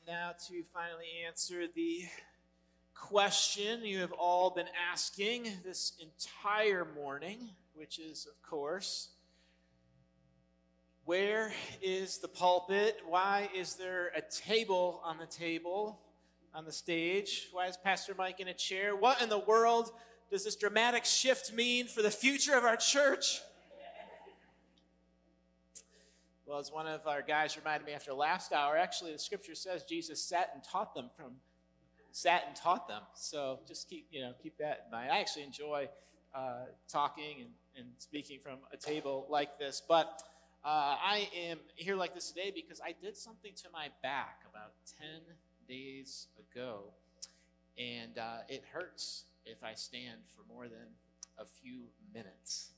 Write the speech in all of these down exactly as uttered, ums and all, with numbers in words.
And now to finally answer the question you have all been asking this entire morning, which is, of course, where is the pulpit? Why is there a table on the table, on the stage? Why is Pastor Mike in a chair? What in the world does this dramatic shift mean for the future of our church? Well, as one of our guys reminded me after last hour, actually the scripture says Jesus sat and taught them from, sat and taught them. So just keep, you know, keep that in mind. I actually enjoy uh, talking and, and speaking from a table like this, but uh, I am here like this today because I did something to my back about ten days ago, and uh, it hurts if I stand for more than a few minutes.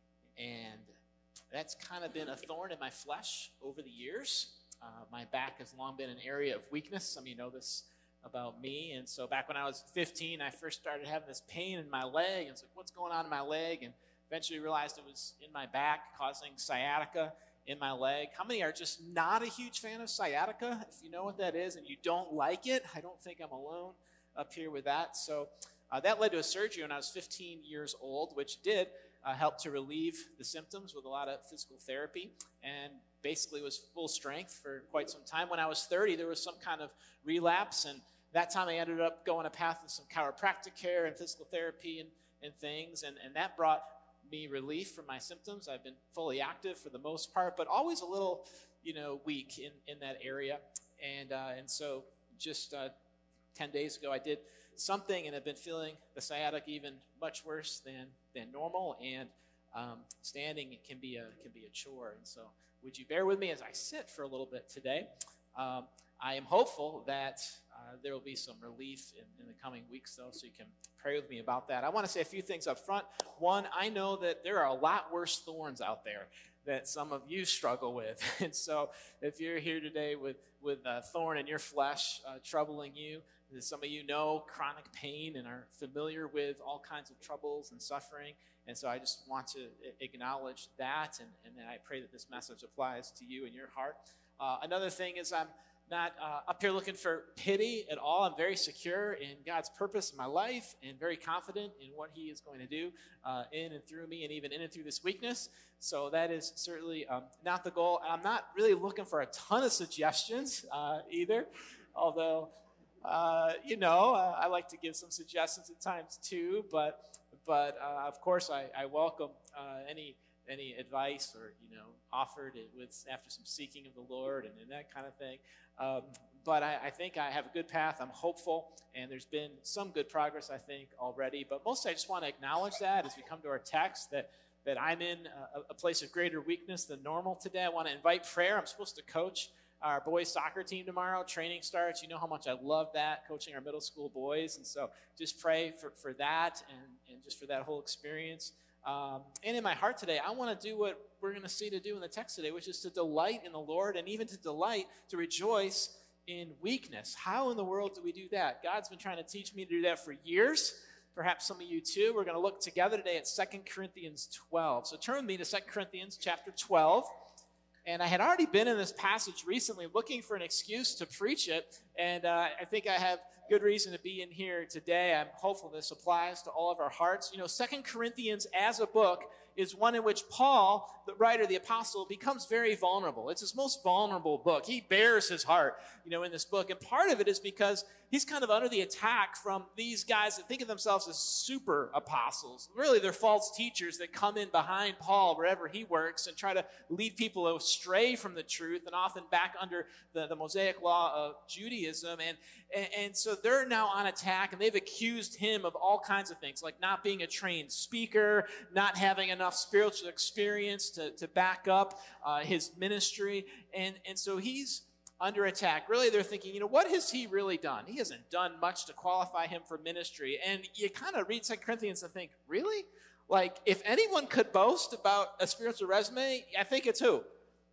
And that's kind of been a thorn in my flesh over the years. Uh, my back has long been an area of weakness. Some of you know this about me. And so back when I was fifteen, I first started having this pain in my leg. And it's like, what's going on in my leg? And eventually realized it was in my back, causing sciatica in my leg. How many are just not a huge fan of sciatica? If you know what that is and you don't like it, I don't think I'm alone up here with that. So uh, that led to a surgery when I was fifteen years old, which did Uh, helped to relieve the symptoms with a lot of physical therapy, and basically was full strength for quite some time. When I was thirty, there was some kind of relapse, and that time I ended up going a path of some chiropractic care and physical therapy and, and things, and, and that brought me relief from my symptoms. I've been fully active for the most part, but always a little, you know, weak in, in that area. And uh, and so just uh, ten days ago, I did something and have been feeling the sciatica even much worse than than normal, and um, standing can be a can be a chore. And so would you bear with me as I sit for a little bit today? Um, I am hopeful that uh, there will be some relief in, in the coming weeks, though, so you can pray with me about that. I want to say a few things up front. One, I know that there are a lot worse thorns out there that some of you struggle with. And so if you're here today with, with a thorn in your flesh uh, troubling you, some of you know chronic pain and are familiar with all kinds of troubles and suffering. And so I just want to acknowledge that, and, and then I pray that this message applies to you in your heart. Uh, another thing is I'm not uh, up here looking for pity at all. I'm very secure in God's purpose in my life and very confident in what he is going to do uh, in and through me, and even in and through this weakness. So that is certainly um, not the goal. I'm not really looking for a ton of suggestions uh, either, although, uh, you know, uh, I like to give some suggestions at times too, but, but uh, of course I, I welcome uh, any any advice or, you know, offered it with after some seeking of the Lord and, and that kind of thing. Um, but I, I think I have a good path. I'm hopeful, and there's been some good progress, I think, already. But mostly I just want to acknowledge that as we come to our text, that, that I'm in a, a place of greater weakness than normal today. I want to invite prayer. I'm supposed to coach our boys soccer team tomorrow. Training starts. You know how much I love that, coaching our middle school boys. And so just pray for, for that and, and just for that whole experience. Um, and in my heart today, I want to do what we're going to see to do in the text today, which is to delight in the Lord, and even to delight, to rejoice in weakness. How in the world do we do that? God's been trying to teach me to do that for years. Perhaps some of you too. We're going to look together today at Second Corinthians twelve. So turn with me to Second Corinthians chapter twelve. And I had already been in this passage recently looking for an excuse to preach it, and uh, I think I have good reason to be in here today. I'm hopeful this applies to all of our hearts. You know, Second Corinthians as a book is one in which Paul, the writer, the apostle, becomes very vulnerable. It's his most vulnerable book. He bears his heart, you know, in this book. And part of it is because he's kind of under the attack from these guys that think of themselves as super apostles. Really, they're false teachers that come in behind Paul wherever he works and try to lead people astray from the truth, and often back under the, the Mosaic law of Judaism. And, and, and so they're now on attack, and they've accused him of all kinds of things, like not being a trained speaker, not having enough spiritual experience to, to back up uh, his ministry. And, and so he's under attack. Really, they're thinking, you know, what has he really done? He hasn't done much to qualify him for ministry. And you kind of read Second Corinthians and think, really? Like, if anyone could boast about a spiritual resume, I think it's who?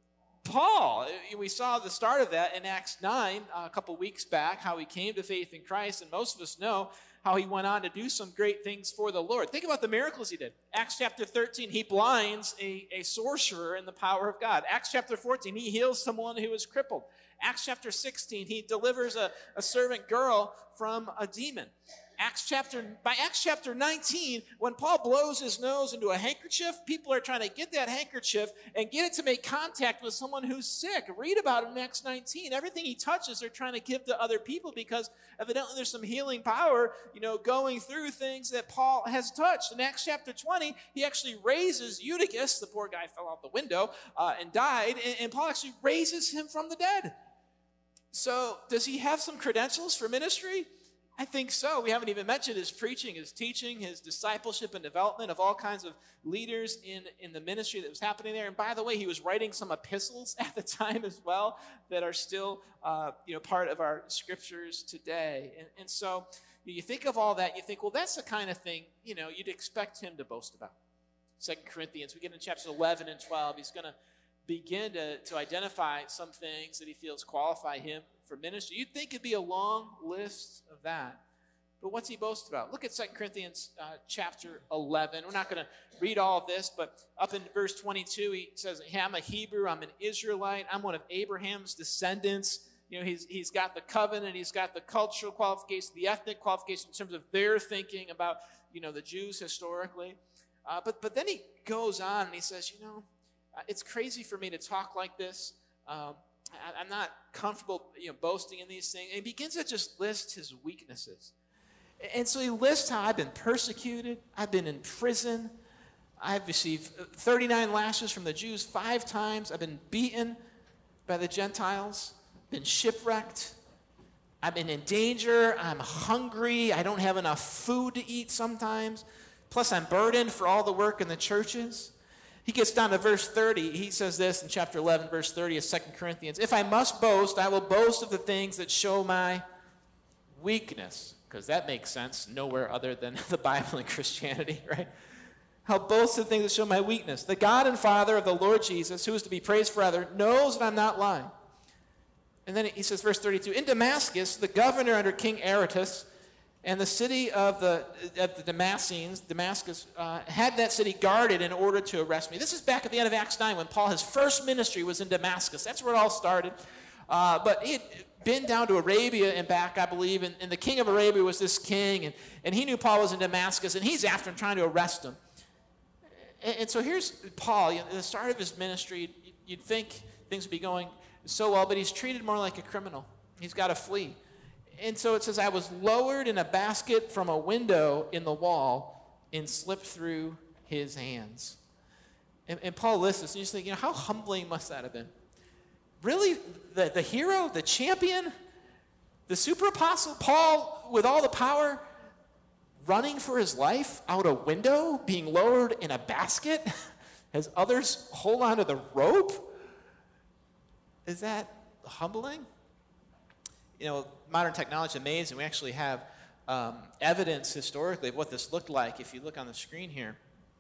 Paul. We saw the start of that in Acts nine uh, a couple weeks back, how he came to faith in Christ, and most of us know how how he went on to do some great things for the Lord. Think about the miracles he did. Acts chapter thirteen, he blinds a, a sorcerer in the power of God. Acts chapter fourteen, he heals someone who was crippled. Acts chapter sixteen, he delivers a, a servant girl from a demon. Acts chapter, by Acts chapter nineteen, when Paul blows his nose into a handkerchief, people are trying to get that handkerchief and get it to make contact with someone who's sick. Read about it in Acts nineteen. Everything he touches, they're trying to give to other people because evidently there's some healing power, you know, going through things that Paul has touched. In Acts chapter twenty, he actually raises Eutychus, the poor guy fell out the window uh, and died, and, and Paul actually raises him from the dead. So does he have some credentials for ministry? I think so. We haven't even mentioned his preaching, his teaching, his discipleship and development of all kinds of leaders in, in the ministry that was happening there. And by the way, he was writing some epistles at the time as well that are still uh, you know, part of our scriptures today. And, and so you think of all that, you think, well, that's the kind of thing, you know, you'd expect him to boast about. Second Corinthians, we get in chapters eleven and twelve, he's going to begin to, to identify some things that he feels qualify him for ministry. You'd think it'd be a long list of that. But what's he boast about? Look at Second Corinthians uh, chapter eleven. We're not going to read all of this, but up in verse twenty-two, he says, hey, I'm a Hebrew, I'm an Israelite, I'm one of Abraham's descendants. You know, he's he's got the covenant, he's got the cultural qualification, the ethnic qualification in terms of their thinking about, you know, the Jews historically. Uh, but, but then he goes on and he says, you know, uh, it's crazy for me to talk like this. Um, I, I'm not comfortable, you know, boasting in these things. And he begins to just list his weaknesses. And so he lists how I've been persecuted, I've been in prison, I've received thirty-nine lashes from the Jews five times, I've been beaten by the Gentiles, been shipwrecked, I've been in danger, I'm hungry, I don't have enough food to eat sometimes, plus I'm burdened for all the work in the churches. He gets down to verse thirty. He says this in chapter eleven, verse thirty of Second Corinthians. If I must boast, I will boast of the things that show my weakness. Because that makes sense nowhere other than the Bible and Christianity, right? I'll boast of the things that show my weakness. The God and Father of the Lord Jesus, who is to be praised forever, knows that I'm not lying. And then he says, verse thirty-two, in Damascus, the governor under King Aretas and the city of the, of the Damascenes, Damascus, uh, had that city guarded in order to arrest me. This is back at the end of Acts nine when Paul, his first ministry was in Damascus. That's where it all started. Uh, but he had been down to Arabia and back, I believe, and, and the king of Arabia was this king, and, and he knew Paul was in Damascus, and he's after him trying to arrest him. And, and so here's Paul, you know, at the start of his ministry, you'd think things would be going so well, but he's treated more like a criminal. He's got to flee. And so it says, I was lowered in a basket from a window in the wall and slipped through his hands. And, and Paul lists this, and you just think, you know, how humbling must that have been? Really? The, the hero, the champion, the super apostle, Paul, with all the power, running for his life out a window, being lowered in a basket as others hold onto the rope? Is that humbling? You know, modern technology is amazing. We actually have um, evidence historically of what this looked like. If you look on the screen here.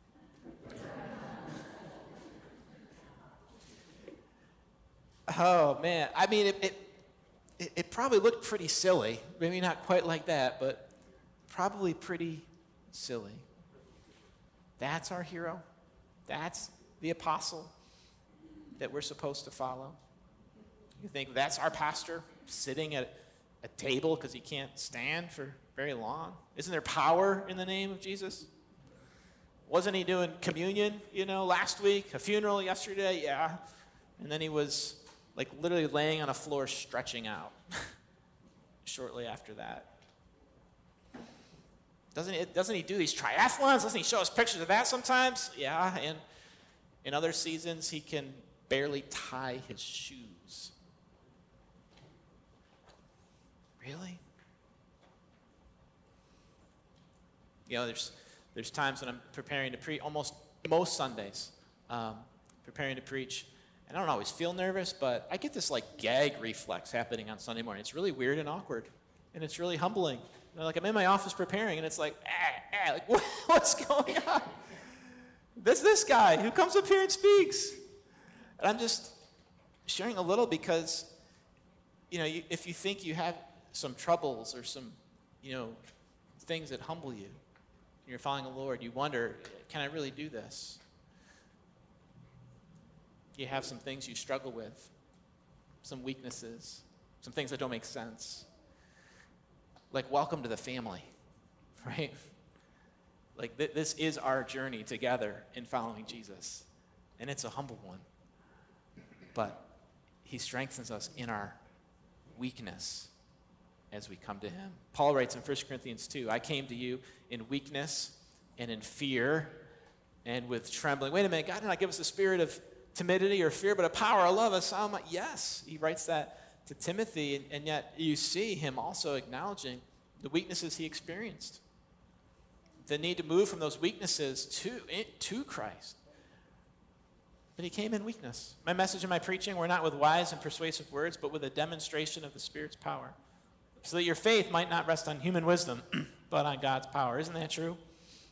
Oh, man. I mean, it, it, it probably looked pretty silly. Maybe not quite like that, but probably pretty silly. That's our hero. That's the apostle that we're supposed to follow. You think that's our pastor sitting at a table because he can't stand for very long? Isn't there power in the name of Jesus? Wasn't he doing communion, you know, last week? A funeral yesterday? Yeah. And then he was like literally laying on a floor stretching out shortly after that. Doesn't he, doesn't he do these triathlons? Doesn't he show us pictures of that sometimes? Yeah, and in other seasons he can barely tie his shoes. Really? You know, there's there's times when I'm preparing to preach, almost most Sundays, um, preparing to preach, and I don't always feel nervous, but I get this like gag reflex happening on Sunday morning. It's really weird and awkward, and it's really humbling. You know, like I'm in my office preparing, and it's like, ah, ah, like what, what's going on? This this guy who comes up here and speaks, and I'm just sharing a little because, you know, you, if you think you have some troubles or some, you know, things that humble you. You're following the Lord. You wonder, can I really do this? You have some things you struggle with, some weaknesses, some things that don't make sense. Like, welcome to the family, right? Like, th- this is our journey together in following Jesus. And it's a humble one. But he strengthens us in our weakness as we come to him. Paul writes in First Corinthians two, I came to you in weakness and in fear and with trembling. Wait a minute, God did not give us a spirit of timidity or fear, but a power of love. So I'm like, yes, he writes that to Timothy, and, and yet you see him also acknowledging the weaknesses he experienced. The need to move from those weaknesses to, to Christ. But he came in weakness. My message and my preaching were not with wise and persuasive words, but with a demonstration of the Spirit's power, so that your faith might not rest on human wisdom, but on God's power. Isn't that true?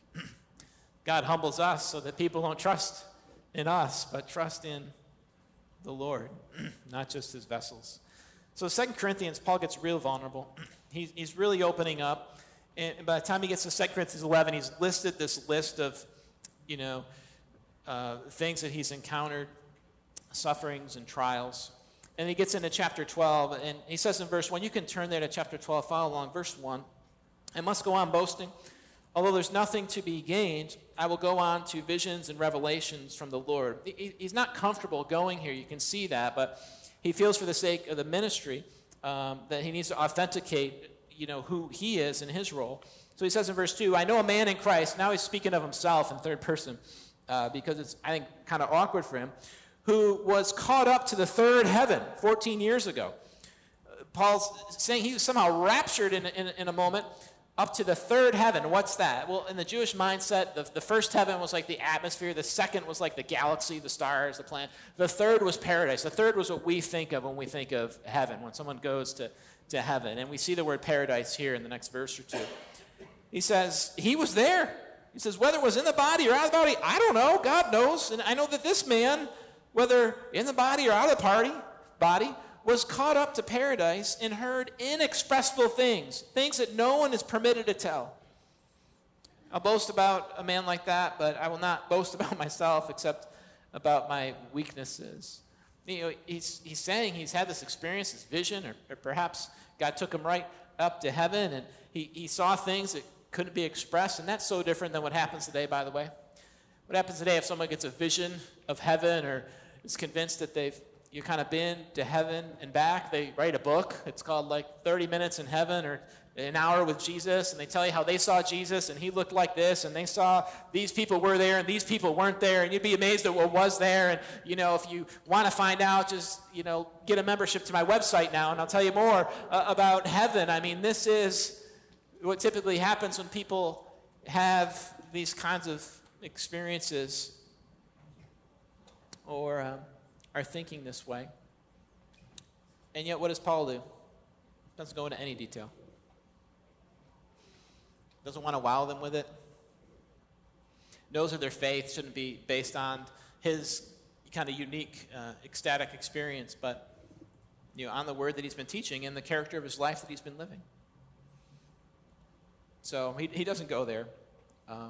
God humbles us so that people don't trust in us, but trust in the Lord, not just his vessels. So Second Corinthians, Paul gets real vulnerable. He's, he's really opening up. And by the time he gets to Second Corinthians eleven, he's listed this list of, you know, uh, things that he's encountered, sufferings and trials. And he gets into chapter twelve, and he says in verse one, you can turn there to chapter twelve, follow along, verse one. I must go on boasting. Although there's nothing to be gained, I will go on to visions and revelations from the Lord. He, he's not comfortable going here, you can see that, but he feels for the sake of the ministry um, that he needs to authenticate, you know, who he is in his role. So he says in verse two, I know a man in Christ, now he's speaking of himself in third person, uh, because it's, I think, kind of awkward for him, who was caught up to the third heaven fourteen years ago. Uh, Paul's saying he was somehow raptured in, in, in a moment up to the third heaven. What's that? Well, in the Jewish mindset, the, the first heaven was like the atmosphere. The second was like the galaxy, the stars, the planet. The third was paradise. The third was what we think of when we think of heaven, when someone goes to, to heaven. And we see the word paradise here in the next verse or two. He says, he was there. He says, whether it was in the body or out of the body, I don't know. God knows. And I know that this man, whether in the body or out of the party, body, was caught up to paradise and heard inexpressible things, things that no one is permitted to tell. I'll boast about a man like that, but I will not boast about myself except about my weaknesses. You know, he's, he's saying he's had this experience, this vision, or, or perhaps God took him right up to heaven, and he, he saw things that couldn't be expressed, and that's so different than what happens today, by the way. What happens today if someone gets a vision of heaven or is convinced that they've you kind of been to heaven and back, they write a book. It's called like thirty minutes in heaven or an hour with Jesus, and they tell you how they saw Jesus and he looked like this, and they saw these people were there and these people weren't there, and you'd be amazed at what was there. And you know, if you want to find out, just you know, get a membership to my website now, and I'll tell you more uh, about heaven. I mean, this is what typically happens when people have these kinds of experiences or um, are thinking this way. And yet, what does Paul do? Doesn't go into any detail. Doesn't want to wow them with it. Knows that their faith shouldn't be based on his kind of unique, uh, ecstatic experience, but you know, on the word that he's been teaching and the character of his life that he's been living. So he, he doesn't go there. Um,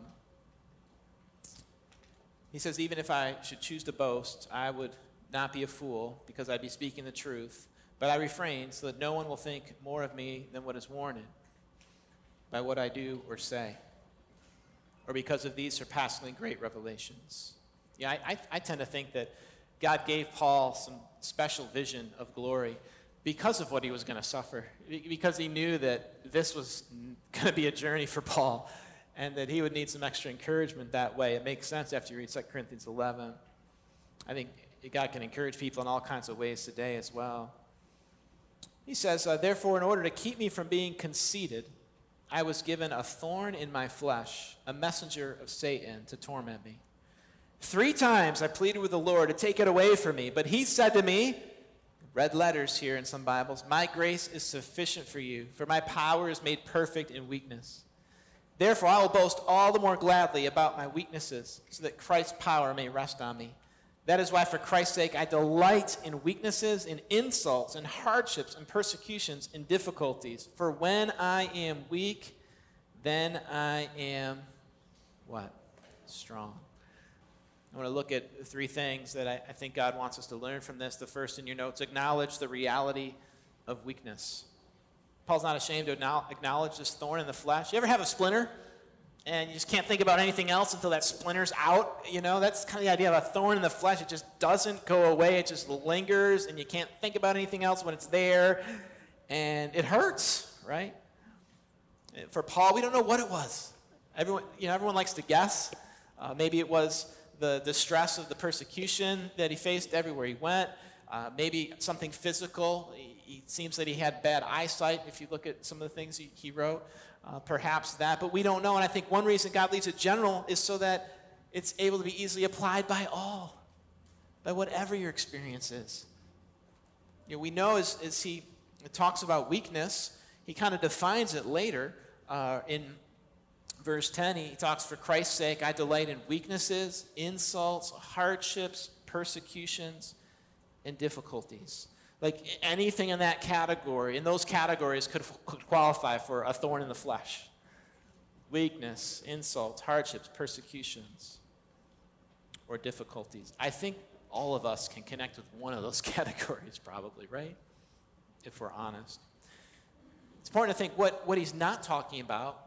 he says, even if I should choose to boast, I would not be a fool, because I'd be speaking the truth. But I refrain so that no one will think more of me than what is warranted by what I do or say, or because of these surpassingly great revelations. Yeah, I, I, I tend to think that God gave Paul some special vision of glory because of what he was going to suffer, because he knew that this was going to be a journey for Paul and that he would need some extra encouragement that way. It makes sense after you read Second Corinthians eleven. I think God can encourage people in all kinds of ways today as well. He says, uh, therefore, in order to keep me from being conceited, I was given a thorn in my flesh, a messenger of Satan to torment me. Three times I pleaded with the Lord to take it away from me, but he said to me, red letters here in some Bibles, my grace is sufficient for you, for my power is made perfect in weakness. Therefore, I will boast all the more gladly about my weaknesses, so that Christ's power may rest on me. That is why, for Christ's sake, I delight in weaknesses, in insults, in hardships, in persecutions, in difficulties. For when I am weak, then I am what? Strong. I want to look at three things that I, I think God wants us to learn from this. The first in your notes, acknowledge the reality of weakness. Paul's not ashamed to acknowledge this thorn in the flesh. You ever have a splinter and you just can't think about anything else until that splinter's out? You know, that's kind of the idea of a thorn in the flesh. It just doesn't go away. It just lingers, and you can't think about anything else when it's there, and it hurts, right? For Paul, we don't know what it was. Everyone, you know, everyone likes to guess. Uh, maybe it was the, the stress of the persecution that he faced everywhere he went. Uh, maybe something physical. It seems that he had bad eyesight, if you look at some of the things he, he wrote. Uh, perhaps that, but we don't know. And I think one reason God leaves it general is so that it's able to be easily applied by all, by whatever your experience is. You know, we know as, as he talks about weakness, he kind of defines it later. Uh, in verse ten, he talks, for Christ's sake, I delight in weaknesses, insults, hardships, persecutions, and difficulties. Like anything in that category, in those categories could, could qualify for a thorn in the flesh. Weakness, insults, hardships, persecutions, or difficulties. I think all of us can connect with one of those categories probably, right? If we're honest. It's important to think what, what he's not talking about.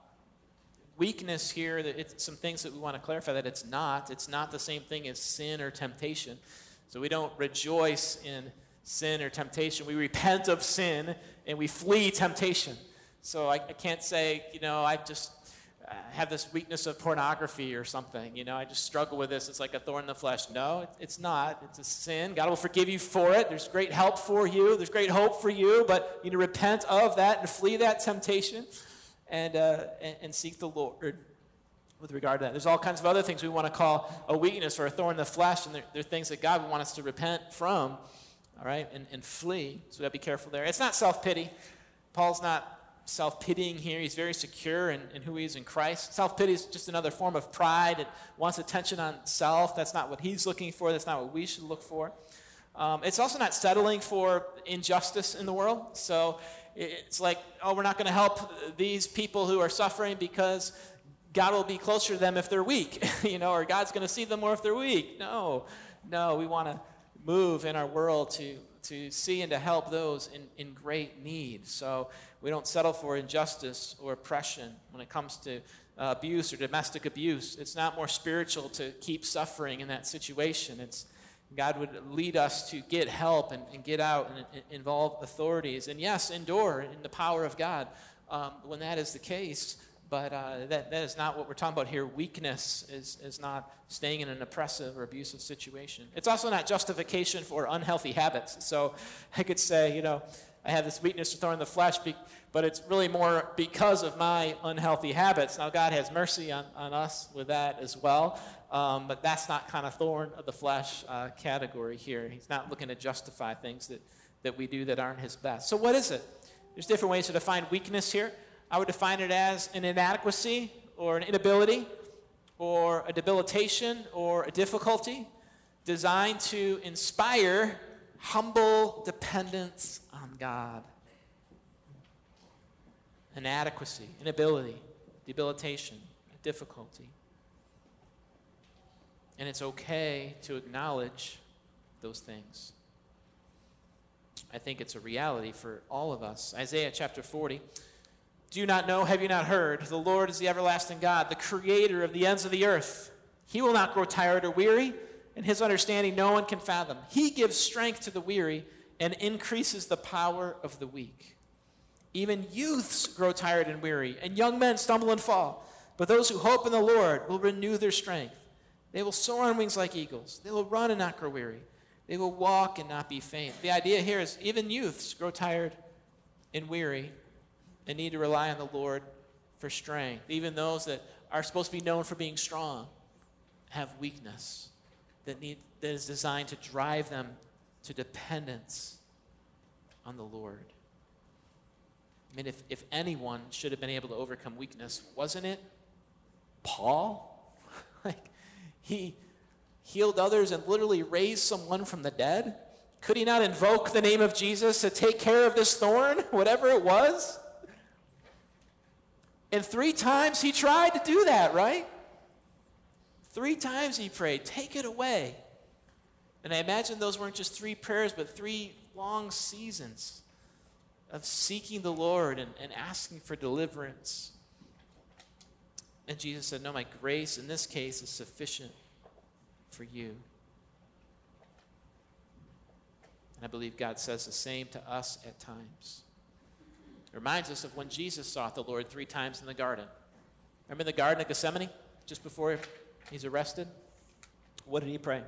Weakness here, that it's some things that we want to clarify that it's not. It's not the same thing as sin or temptation. So we don't rejoice in sin or temptation. We repent of sin and we flee temptation. So I, I can't say, you know, I just uh, have this weakness of pornography or something. You know, I just struggle with this. It's like a thorn in the flesh. No, it, it's not. It's a sin. God will forgive you for it. There's great help for you. There's great hope for you, but you need to repent of that and flee that temptation and, uh, and, and seek the Lord with regard to that. There's all kinds of other things we want to call a weakness or a thorn in the flesh, and they're, they're things that God would want us to repent from. All right, and, and flee. So we have to be careful there. It's not self-pity. Paul's not self-pitying here. He's very secure in, in who he is in Christ. Self-pity is just another form of pride. It wants attention on self. That's not what he's looking for. That's not what we should look for. Um, it's also not settling for injustice in the world. So it's like, oh, we're not going to help these people who are suffering because God will be closer to them if they're weak, you know, or God's going to see them more if they're weak. No, no, we want to move in our world to, to see and to help those in, in great need. So we don't settle for injustice or oppression when it comes to uh, abuse or domestic abuse. It's not more spiritual to keep suffering in that situation. It's God would lead us to get help and, and get out and, and involve authorities. And yes, endure in the power of God um, when that is the case. But uh, that, that is not what we're talking about here. Weakness is, is not staying in an oppressive or abusive situation. It's also not justification for unhealthy habits. So I could say, you know, I have this weakness to thorn in the flesh, but it's really more because of my unhealthy habits. Now, God has mercy on, on us with that as well, um, but that's not kind of thorn of the flesh uh, category here. He's not looking to justify things that, that we do that aren't his best. So what is it? There's different ways to define weakness here. I would define it as an inadequacy or an inability or a debilitation or a difficulty designed to inspire humble dependence on God. Inadequacy, inability, debilitation, difficulty. And it's okay to acknowledge those things. I think it's a reality for all of us. Isaiah chapter forty. Do you not know, have you not heard? The Lord is the everlasting God, the creator of the ends of the earth. He will not grow tired or weary, and his understanding no one can fathom. He gives strength to the weary and increases the power of the weak. Even youths grow tired and weary, and young men stumble and fall. But those who hope in the Lord will renew their strength. They will soar on wings like eagles. They will run and not grow weary. They will walk and not be faint. The idea here is even youths grow tired and weary and need to rely on the Lord for strength. Even those that are supposed to be known for being strong have weakness that need that is designed to drive them to dependence on the Lord. I mean, if, if anyone should have been able to overcome weakness, wasn't it Paul? Like, he healed others and literally raised someone from the dead. Could he not invoke the name of Jesus to take care of this thorn, whatever it was? And three times he tried to do that, right? Three times he prayed, take it away. And I imagine those weren't just three prayers, but three long seasons of seeking the Lord and, and asking for deliverance. And Jesus said, no, my grace in this case is sufficient for you. And I believe God says the same to us at times. It reminds us of when Jesus sought the Lord three times in the garden. Remember the Garden of Gethsemane, just before he's arrested? What did he pray?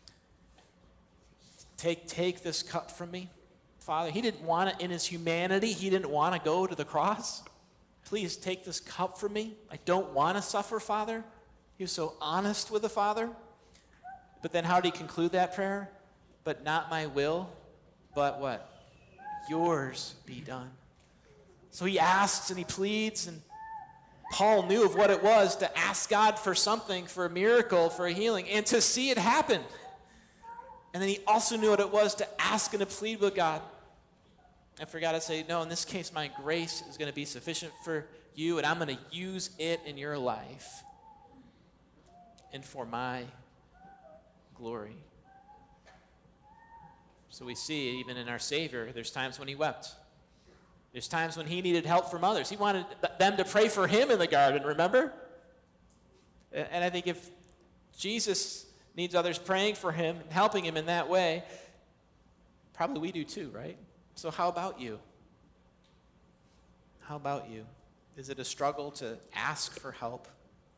Take, take this cup from me, Father. He didn't want it in his humanity. He didn't want to go to the cross. Please take this cup from me. I don't want to suffer, Father. He was so honest with the Father. But then how did he conclude that prayer? But not my will, but what? Yours be done. So he asks and he pleads, and Paul knew of what it was to ask God for something, for a miracle, for a healing, and to see it happen. And then he also knew what it was to ask and to plead with God. And for God to say, no, in this case, my grace is going to be sufficient for you, and I'm going to use it in your life and for my glory. So we see, even in our Savior, there's times when he wept. There's times when he needed help from others. He wanted them to pray for him in the garden, remember? And I think if Jesus needs others praying for him and helping him in that way, probably we do too, right? So how about you? How about you? Is it a struggle to ask for help?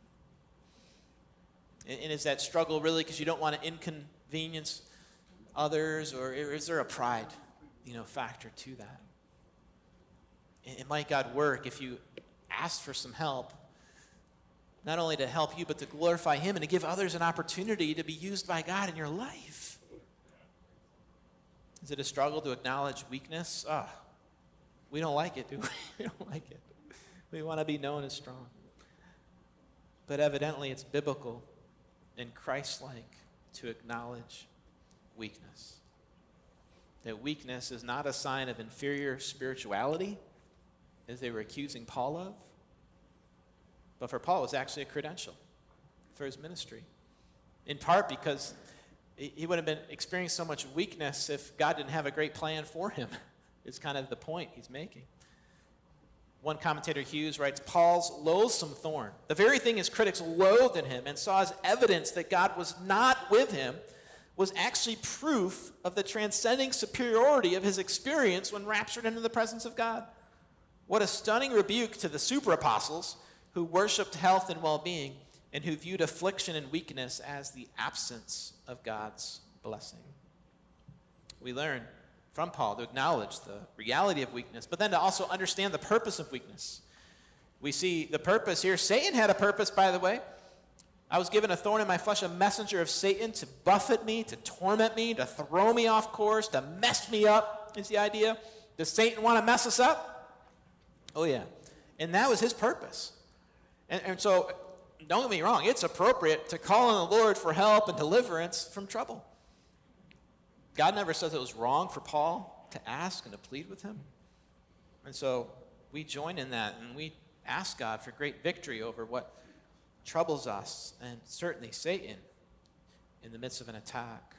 And is that struggle really because you don't want to inconvenience others, or is there a pride, you know, factor to that? And might God work if you ask for some help, not only to help you, but to glorify him and to give others an opportunity to be used by God in your life? Is it a struggle to acknowledge weakness? Ah, oh, we don't like it, do we? We don't like it. We want to be known as strong. But evidently it's biblical and Christ-like to acknowledge weakness. That weakness is not a sign of inferior spirituality, as they were accusing Paul of. But for Paul, it was actually a credential for his ministry. In part because he would have been experiencing so much weakness if God didn't have a great plan for him. It's kind of the point he's making. One commentator, Hughes, writes, Paul's loathsome thorn, the very thing his critics loathed in him and saw as evidence that God was not with him, was actually proof of the transcending superiority of his experience when raptured into the presence of God. What a stunning rebuke to the super apostles who worshiped health and well-being and who viewed affliction and weakness as the absence of God's blessing. We learn from Paul to acknowledge the reality of weakness, but then to also understand the purpose of weakness. We see the purpose here. Satan had a purpose, by the way. I was given a thorn in my flesh, a messenger of Satan to buffet me, to torment me, to throw me off course, to mess me up, is the idea. Does Satan want to mess us up? Oh, yeah. And that was his purpose. And, and so, don't get me wrong, it's appropriate to call on the Lord for help and deliverance from trouble. God never says it was wrong for Paul to ask and to plead with him. And so, we join in that, and we ask God for great victory over what troubles us, and certainly Satan in the midst of an attack.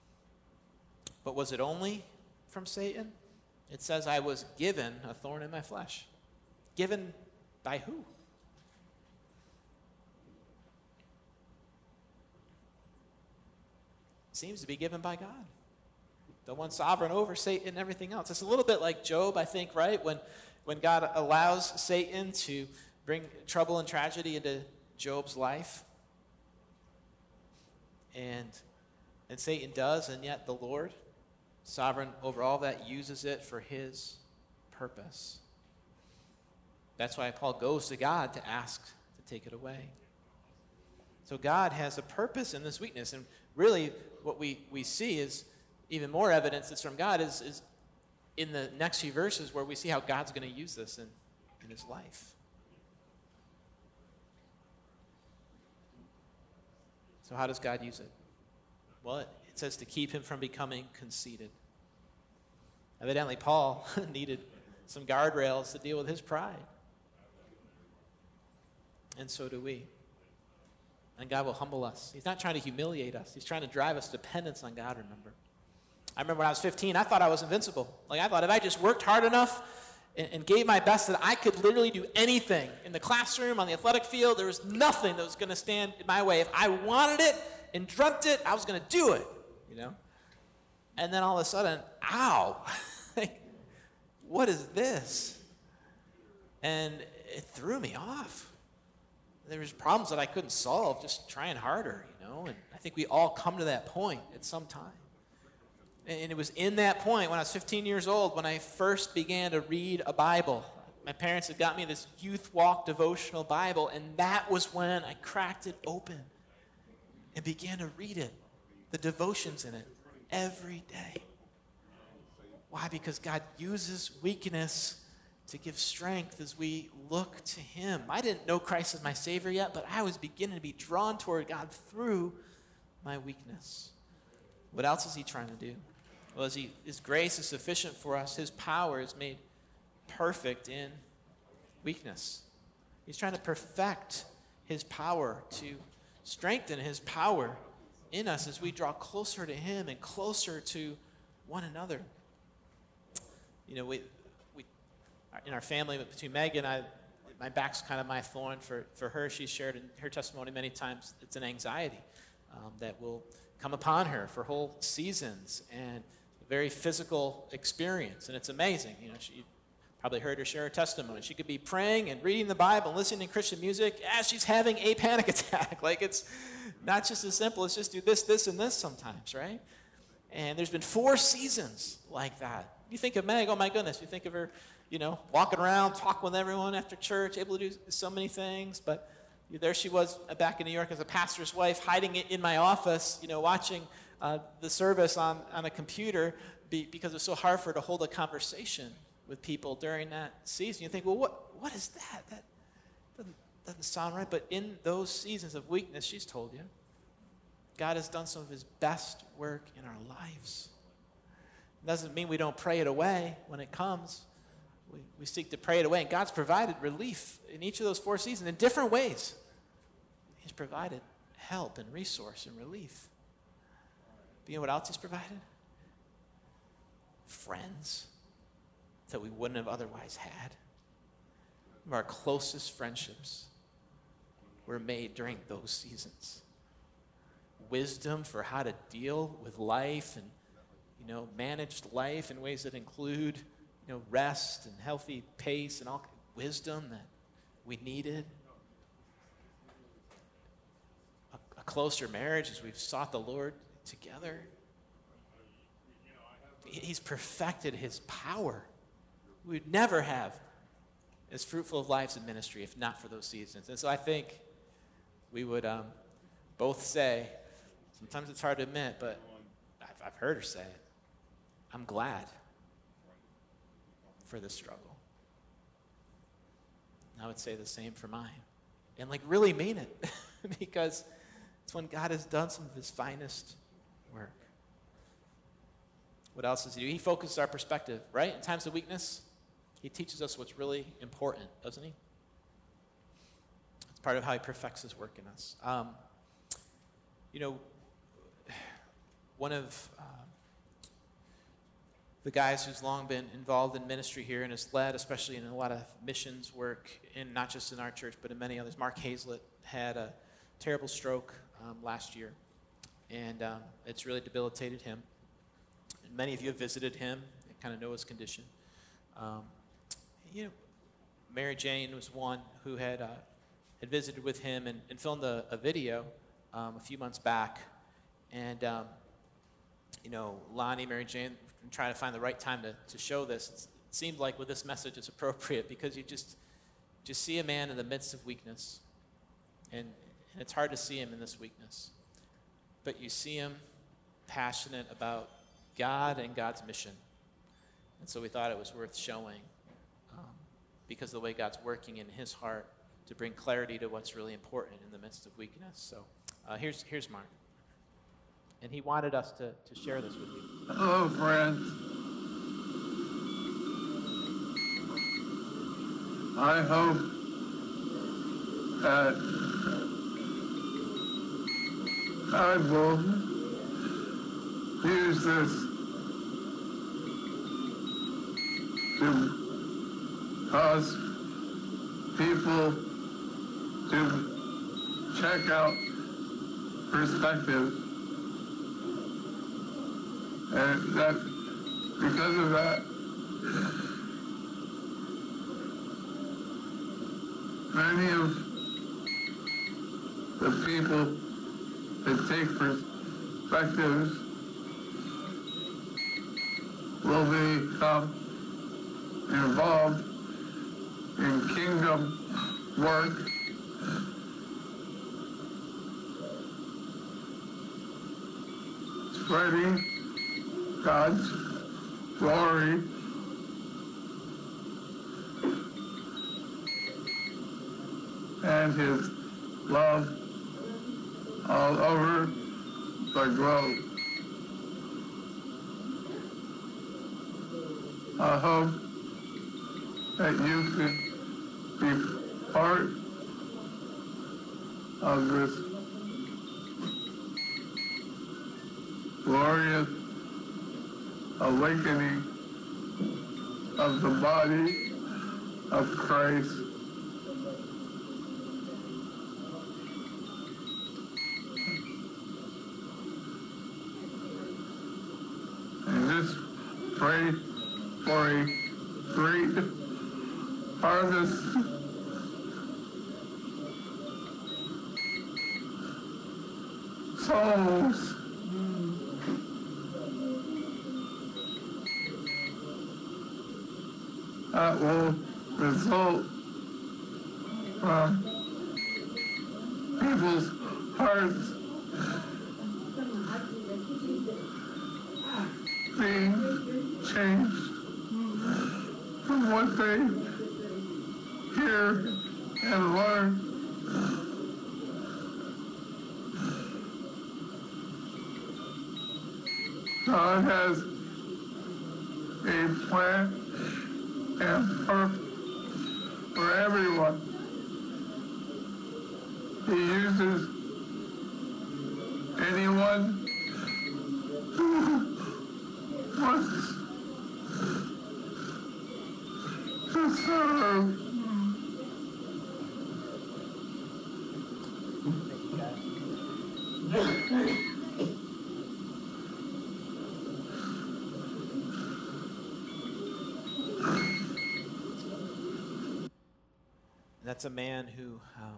But was it only from Satan? It says, I was given a thorn in my flesh. Given by who? Seems to be given by God, the one sovereign over Satan and everything else. It's a little bit like Job, I think, right? When, when God allows Satan to bring trouble and tragedy into Job's life, and, and Satan does, and yet the Lord, sovereign over all that, uses it for his purpose. That's why Paul goes to God to ask to take it away. So God has a purpose in this weakness. And really what we, we see is even more evidence that's from God is, is in the next few verses where we see how God's going to use this in, in his life. So how does God use it? Well, it, it says to keep him from becoming conceited. Evidently, Paul needed some guardrails to deal with his pride. And so do we. And God will humble us. He's not trying to humiliate us. He's trying to drive us to dependence on God, remember. I remember when I was fifteen, I thought I was invincible. Like I thought if I just worked hard enough and, and gave my best that I could literally do anything. In the classroom, on the athletic field, there was nothing that was going to stand in my way. If I wanted it and dreamt it, I was going to do it, you know. And then all of a sudden, ow, like, what is this? And it threw me off. There was problems that I couldn't solve just trying harder, you know, and I think we all come to that point at some time. And it was in that point when I was fifteen years old when I first began to read a Bible. My parents had got me this Youth Walk devotional Bible, and that was when I cracked it open and began to read it, the devotions in it, every day. Why? Because God uses weakness to give strength as we look to him. I didn't know Christ as my Savior yet, but I was beginning to be drawn toward God through my weakness. What else is he trying to do? Well, as he, his grace is sufficient for us. His power is made perfect in weakness. He's trying to perfect his power, to strengthen his power in us as we draw closer to him and closer to one another. You know, we in our family, between Meg and I, my back's kind of my thorn for, for her. She's shared in her testimony many times. It's an anxiety um, that will come upon her for whole seasons and a very physical experience. And it's amazing. You know, she probably heard her share her testimony. She could be praying and reading the Bible and listening to Christian music as she's having a panic attack. Like it's not just as simple as just do this, this, and this sometimes, right? And there's been four seasons like that. You think of Meg, oh my goodness, you think of her, you know, walking around, talking with everyone after church, able to do so many things. But there she was back in New York as a pastor's wife, hiding in my office, you know, watching uh, the service on, on a computer be, because it was so hard for her to hold a conversation with people during that season. You think, well, what what is that? That doesn't, doesn't sound right. But in those seasons of weakness, she's told you, God has done some of his best work in our lives. It doesn't mean we don't pray it away when it comes. We, we seek to pray it away, and God's provided relief in each of those four seasons in different ways. He's provided help and resource and relief. But you know what else he's provided? Friends that we wouldn't have otherwise had. Some of our closest friendships were made during those seasons. Wisdom for how to deal with life and, you know, manage life in ways that include, you know, rest and healthy pace and all wisdom that we needed. A, a closer marriage as we've sought the Lord together. He's perfected his power. We'd never have as fruitful of lives in ministry if not for those seasons. And so I think we would um, both say, sometimes it's hard to admit, but I've, I've heard her say it, I'm glad for this struggle. I would say the same for mine. And like really mean it because it's when God has done some of his finest work. What else does he do? He focuses our perspective, right? In times of weakness, he teaches us what's really important, doesn't he? It's part of how he perfects his work in us. Um, you know, one of uh, the guys who's long been involved in ministry here and has led, especially in a lot of missions work, in not just in our church, but in many others, Mark Hazlett had a terrible stroke um, last year, and um, it's really debilitated him. And many of you have visited him and kind of know his condition. Um, you know, Mary Jane was one who had uh, had visited with him and, and filmed a, a video um, a few months back. And, um, you know, Lonnie, Mary Jane, trying to find the right time to, to show this. It's, it seemed like with this message it's appropriate because you just, just see a man in the midst of weakness. And, and it's hard to see him in this weakness. But you see him passionate about God and God's mission. And so we thought it was worth showing um, because of the way God's working in his heart to bring clarity to what's really important in the midst of weakness. So uh, here's, here's Mark. And he wanted us to, to share this with you. Hello, friends. I hope that I will use this to cause people to check out perspective. And that, because of that, many of the people that take perspectives will become involved in kingdom work, spreading God's glory and His love all over the globe. I hope that you can be part of this glorious awakening of the body of Christ. And just pray for a great harvest souls that will result from people's hearts being changed from what they hear and learn. God has a plan and purpose for everyone. He uses anyone who wants to serve. That's a man who um,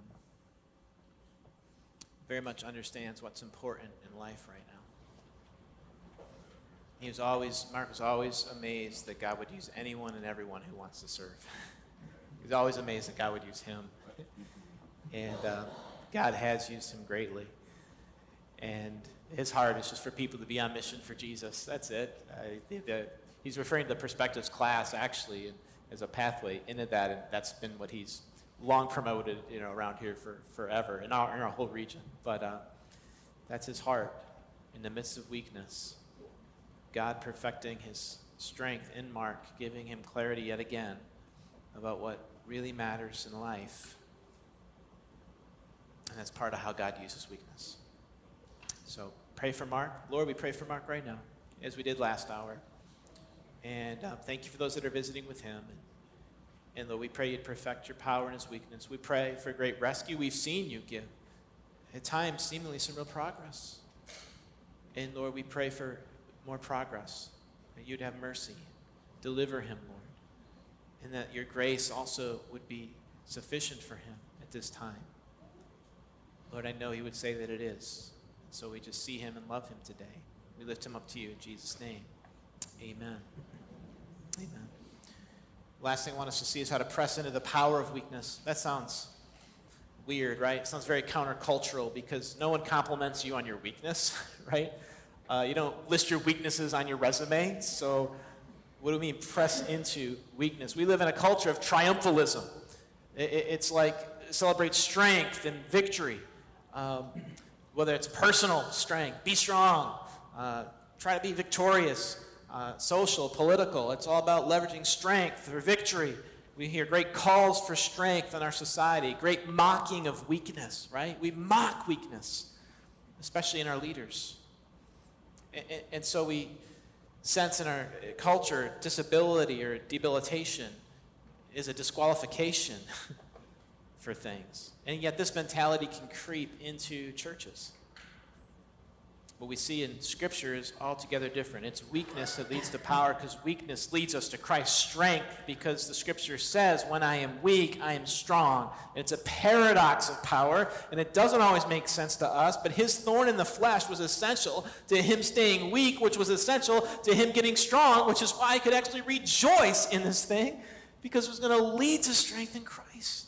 very much understands what's important in life right now. He was always, Mark was always amazed that God would use anyone and everyone who wants to serve. He was always amazed that God would use him. And uh, God has used him greatly. And his heart is just for people to be on mission for Jesus. That's it. I think that he's referring to the Perspectives class, actually, as a pathway into that, and that's been what he's long promoted, you know, around here for forever in our, in our whole region. But uh, that's his heart in the midst of weakness. God perfecting his strength in Mark, giving him clarity yet again about what really matters in life. And that's part of how God uses weakness. So pray for Mark. Lord, we pray for Mark right now, as we did last hour. And uh, thank you for those that are visiting with him. And, and Lord, we pray you'd perfect your power in his weakness. We pray for great rescue. We've seen you give, at times, seemingly some real progress. And Lord, we pray for more progress, that you'd have mercy. Deliver him, Lord. And that your grace also would be sufficient for him at this time. Lord, I know he would say that it is. So we just see him and love him today. We lift him up to you in Jesus' name. Amen. Amen. Last thing I want us to see is how to press into the power of weakness. That sounds weird, right? It sounds very countercultural because no one compliments you on your weakness, right? Uh, you don't list your weaknesses on your resume. So what do we mean press into weakness? We live in a culture of triumphalism. It, it, it's like celebrate strength and victory. Um, whether it's personal strength, be strong, uh, try to be victorious, uh, social, political. It's all about leveraging strength for victory. We hear great calls for strength in our society, great mocking of weakness, right? We mock weakness, especially in our leaders. And, and so we sense in our culture disability or debilitation is a disqualification for things. And yet this mentality can creep into churches. What we see in Scripture is altogether different. It's weakness that leads to power, because weakness leads us to Christ's strength, because the Scripture says, when I am weak, I am strong. It's a paradox of power, and it doesn't always make sense to us, but his thorn in the flesh was essential to him staying weak, which was essential to him getting strong, which is why he could actually rejoice in this thing, because it was going to lead to strength in Christ.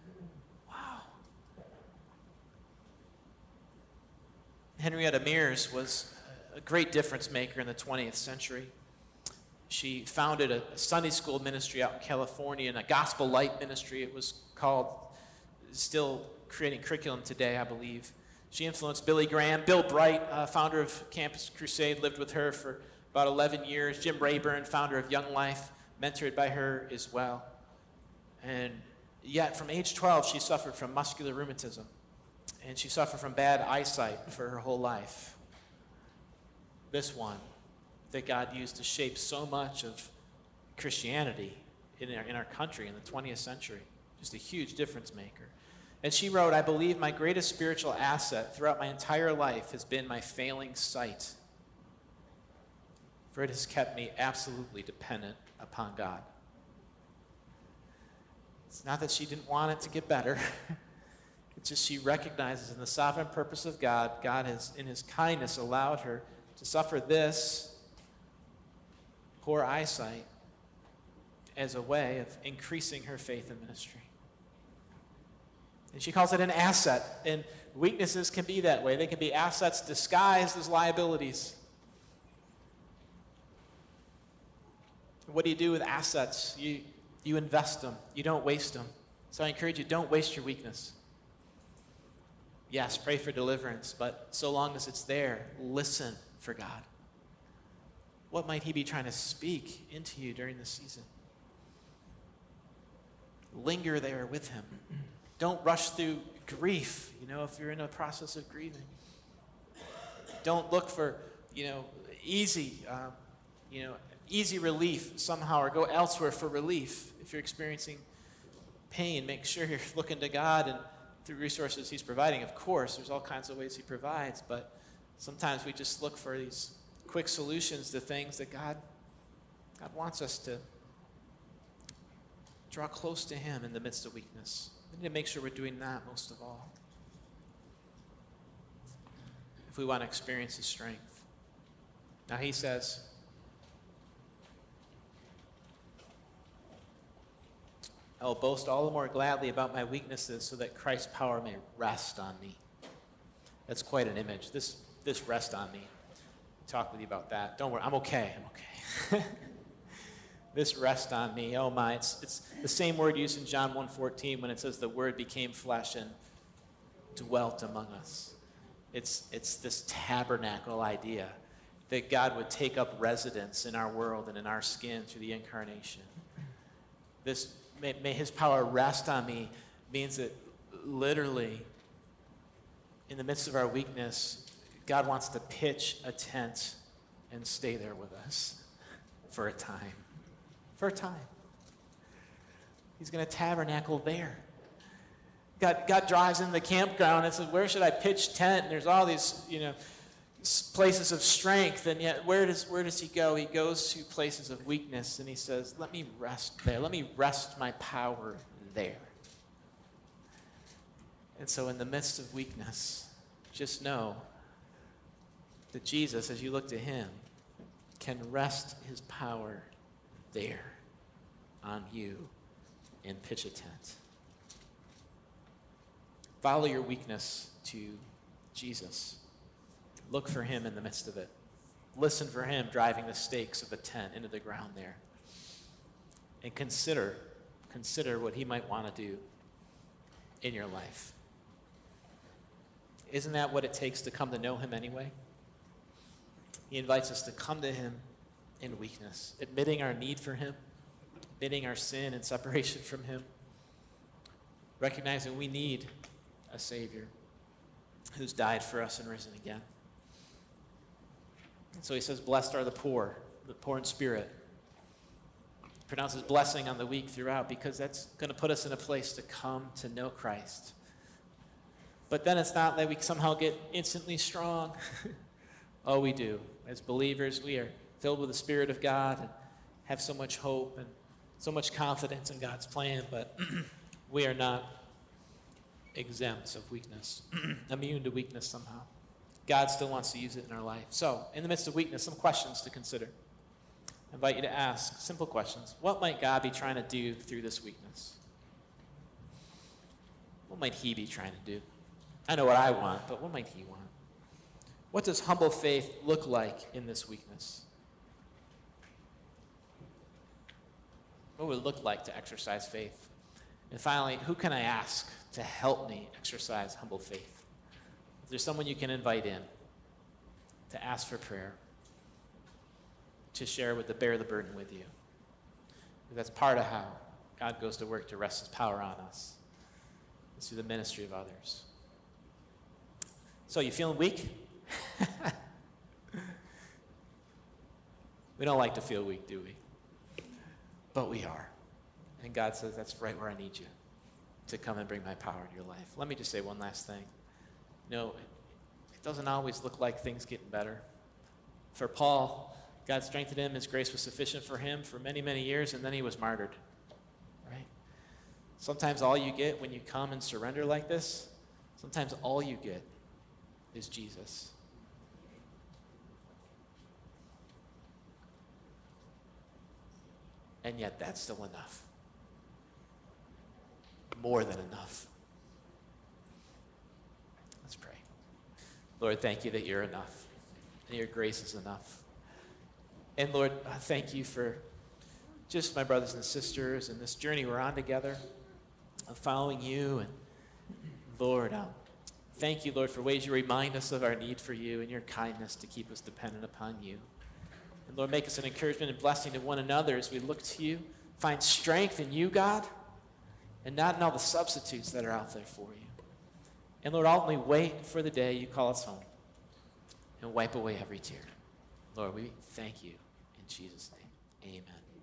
Henrietta Mears was a great difference maker in the twentieth century. She founded a Sunday school ministry out in California and a gospel light ministry, it was called, still creating curriculum today, I believe. She influenced Billy Graham. Bill Bright, uh, founder of Campus Crusade, lived with her for about eleven years. Jim Rayburn, founder of Young Life, mentored by her as well. And yet, from age twelve, she suffered from muscular rheumatism. And she suffered from bad eyesight for her whole life. This one that God used to shape so much of Christianity in our, in our country in the twentieth century. Just a huge difference maker. And she wrote, I believe my greatest spiritual asset throughout my entire life has been my failing sight. For it has kept me absolutely dependent upon God. It's not that she didn't want it to get better. It's just she recognizes in the sovereign purpose of God, God has, in his kindness, allowed her to suffer this poor eyesight as a way of increasing her faith in ministry. And she calls it an asset. And weaknesses can be that way. They can be assets disguised as liabilities. What do you do with assets? You, you invest them. You don't waste them. So I encourage you, don't waste your weakness. Yes, pray for deliverance, but so long as it's there, listen for God. What might he be trying to speak into you during this season? Linger there with him. Don't rush through grief, you know, if you're in a process of grieving. Don't look for, you know, easy, um, you know, easy relief somehow, or go elsewhere for relief. If you're experiencing pain, make sure you're looking to God and through resources he's providing. Of course, there's all kinds of ways he provides, but sometimes we just look for these quick solutions to things that God, God wants us to draw close to him in the midst of weakness. We need to make sure we're doing that most of all, if we want to experience his strength. Now he says, I will boast all the more gladly about my weaknesses so that Christ's power may rest on me. That's quite an image. This, this rest on me. I'll talk with you about that. Don't worry, I'm okay. I'm okay. This rest on me, oh my. It's, it's the same word used in John one fourteen when it says the word became flesh and dwelt among us. It's, it's this tabernacle idea that God would take up residence in our world and in our skin through the incarnation. This May, may his power rest on me means that literally, in the midst of our weakness, God wants to pitch a tent and stay there with us for a time. For a time. He's going to tabernacle there. God, God drives in the campground and says, where should I pitch tent? And there's all these, you know, places of strength, and yet where does where does he go? He goes to places of weakness, and he says, let me rest there. Let me rest my power there. And so in the midst of weakness, just know that Jesus, as you look to him, can rest his power there on you and pitch a tent. Follow your weakness to Jesus. Look for him in the midst of it. Listen for him driving the stakes of the tent into the ground there. And consider, consider what he might want to do in your life. Isn't that what it takes to come to know him anyway? He invites us to come to him in weakness, admitting our need for him, admitting our sin and separation from him, recognizing we need a Savior who's died for us and risen again. And so he says, blessed are the poor, the poor in spirit. He pronounces blessing on the weak throughout because that's going to put us in a place to come to know Christ. But then it's not that we somehow get instantly strong. Oh, we do. As believers, we are filled with the Spirit of God and have so much hope and so much confidence in God's plan, but we are not exempt of weakness, immune to weakness somehow. God still wants to use it in our life. So, in the midst of weakness, some questions to consider. I invite you to ask simple questions. What might God be trying to do through this weakness? What might he be trying to do? I know what I want, but what might he want? What does humble faith look like in this weakness? What would it look like to exercise faith? And finally, who can I ask to help me exercise humble faith? If there's someone you can invite in to ask for prayer, to share with, to bear the burden with you. That's part of how God goes to work to rest his power on us. It's through the ministry of others. So, you feeling weak? We don't like to feel weak, do we? But we are. And God says, that's right where I need you to come and bring my power into your life. Let me just say one last thing. You know, it doesn't always look like things getting better. For Paul, God strengthened him. His grace was sufficient for him for many, many years, and then he was martyred. Right? Sometimes all you get when you come and surrender like this, sometimes all you get is Jesus. And yet that's still enough. More than enough. Let's pray. Lord, thank you that you're enough. And your grace is enough. And Lord, thank you for just my brothers and sisters and this journey we're on together of following you. And Lord, um, thank you, Lord, for ways you remind us of our need for you and your kindness to keep us dependent upon you. And Lord, make us an encouragement and blessing to one another as we look to you. Find strength in you, God, and not in all the substitutes that are out there for you. And Lord, ultimately wait for the day you call us home and wipe away every tear. Lord, we thank you in Jesus' name. Amen.